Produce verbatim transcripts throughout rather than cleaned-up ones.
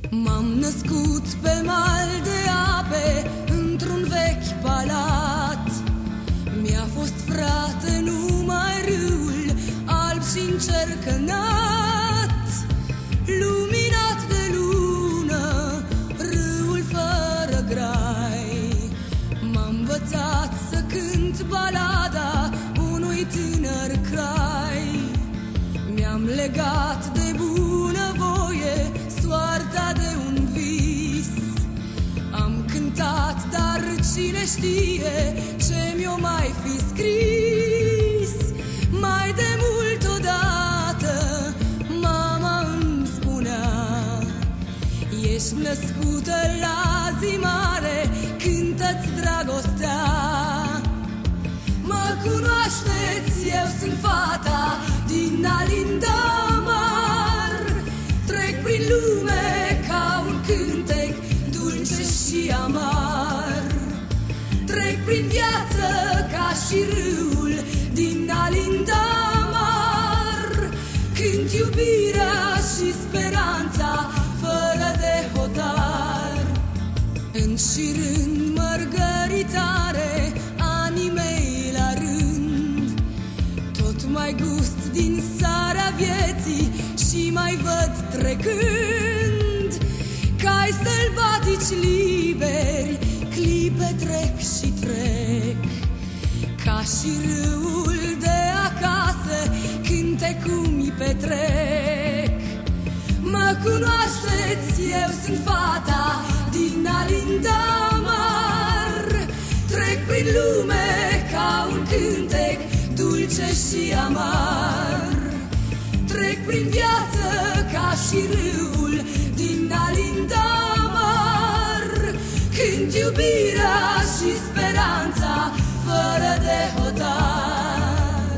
M-am născut pe mal de ape, într-un vechi palat. Mi-a fost frate numai râul, alb și încercănat, luminat de lună, râul fără grai. M-a învățat să cânt balada unui tânăr crai. Mi-am legat de bunăvoie soarta de un vis. Am cântat, dar cine știe ce mi-o mai fi scris. Mai de mult odată mama îmi spunea: ești născută la zi mare, cântă-ți dragostea. Mă cunoașteți, eu sunt fata din Alindamar. Trec prin lume ca un cântec dulce și amar. Trec prin viață ca și râul din Alindamar. Cânt iubirea și speranța fără de hotar. Înșirând mărgăritare anii mei la rând, tot mai gust din sarea vieții și mai văd trecând. Cai sălbatici liberi, clipe trec și trec, ca și râul de acasă, cântecul-mi petrec. Mă cunoașteți, eu sunt fata din Alindamar. Trec prin lume ca un cântec dulce și amar. Trec prin viață ca și râul din Alindamar. Cânt iubirea și speranța fără de hotar.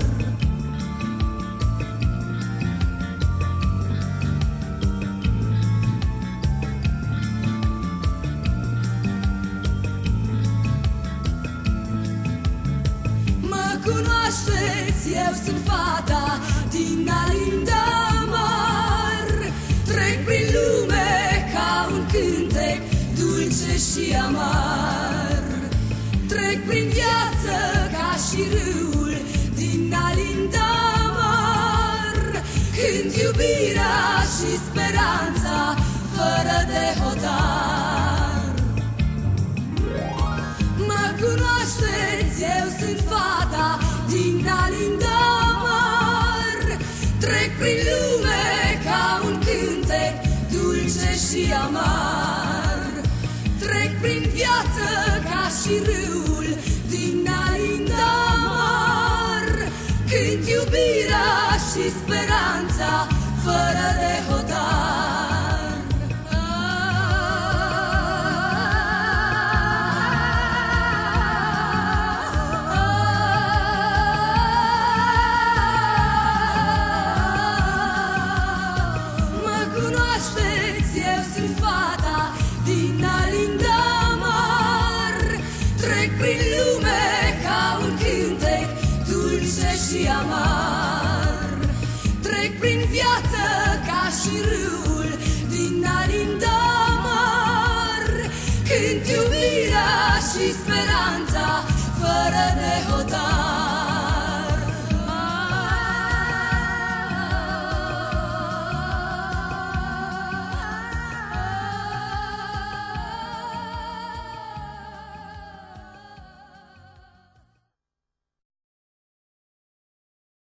Mă cunoașteți, eu sunt fata din Alindamar. Trec prin lume ca un cântec dulce și amar. Trec prin viață ca și râul din Alindamar. Cânt iubirea și speranța fără de hotar. Mă cunoașteți, eu sunt fata din Alindamar. Trec prin lume ca un cântec dulce și amar. Trec prin viață ca și râul din Alindamar. Cânt iubirea și speranța fără de hotar. Mă cunoașteți, eu sunt fata din Alindamar. Trec prin lume ca un cântec dulce și amar. Trec prin viață ca și râul din Alindamar. Cânt iubirea și speranța